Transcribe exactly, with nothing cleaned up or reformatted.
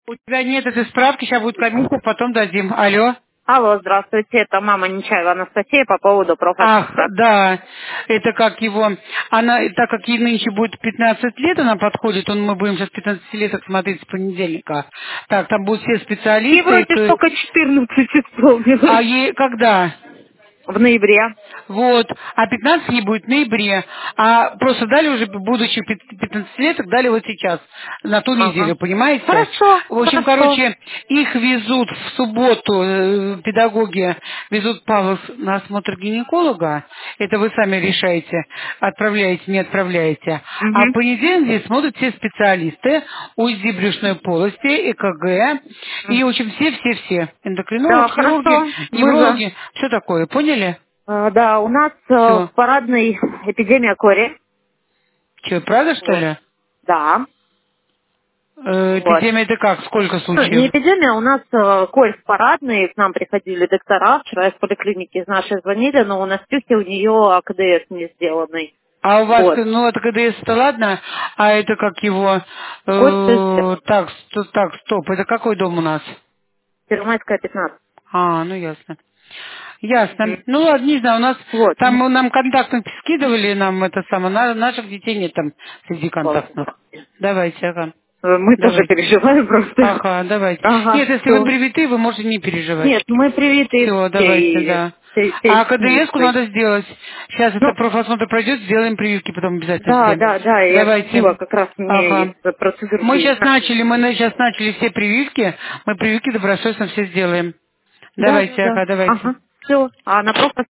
У тебя нет этой справки, сейчас будет комиссия, потом дадим. Алло. Алло, здравствуйте, это мама Нечаева Анастасия по поводу Ах, профоссистента. да, это как его, она, так как ей нынче будет пятнадцать лет, она подходит, он, мы будем сейчас пятнадцатилеток смотреть с понедельника. Так, там будут все Ей специалисты, вроде к- только четырнадцать а исполнилось. ей когда? В ноябре. Вот, а пятнадцать ей будет в ноябре, а просто дали уже, будучи пятнадцатилеток, дали вот сейчас, на ту Ага. неделю, понимаете? Хорошо, В общем, хорошо. короче, их везут в субботу, э, педагоги везут Павла с- на осмотр гинеколога, это вы сами решаете, отправляете, не отправляете, а в Угу. понедельник здесь смотрят все специалисты, УЗИ брюшной полости, ЭКГ, и, в общем, все-все-все, Да, эндокринолог, хирурги, хорошо. Мы за. неврологи, все такое, поняли? Э, Да, у нас э, в Все. парадной эпидемия кори. Че, правда, что Вот. ли? Да. Э, Вот. эпидемия это как? Сколько Ну, не случаев? эпидемия, у нас э, корь в парадной, к нам приходили доктора, вчера из поликлиники из нашей звонили, но у Настюхи у нее АКДС не сделанный. А у вас, Вот. ну, это КДС, это ладно, а это как его, Корь система. э, так, сто- так, стоп, это какой дом у нас? Первомайская пятнадцать. А, ну ясно. Ясно. Мгм. Ну ладно, не знаю, у нас Вот. там э, нам контактных скидывали, нам это самое, на- наших детей нет там среди Слава контактных. богу. Давайте, ага. Э, Мы тоже Давайте. переживаем просто. Ага, давайте. Ага, Нет, если вы все. привиты, вы можете не переживать. Нет, мы привиты Все, давайте, всей, да. всей, А всей КДС-ку семьей. надо сделать. Сейчас это Ну, профосмотр пройдет, сделаем прививки, потом обязательно да, всем. да, да, я объяснила, Давайте. как раз у меня Ага. есть Мы процедурки. сейчас начали, мы сейчас начали все прививки. Мы прививки добросовестно все сделаем. Да, да, Давайте, да. ага, давайте. Ага, все. А на проф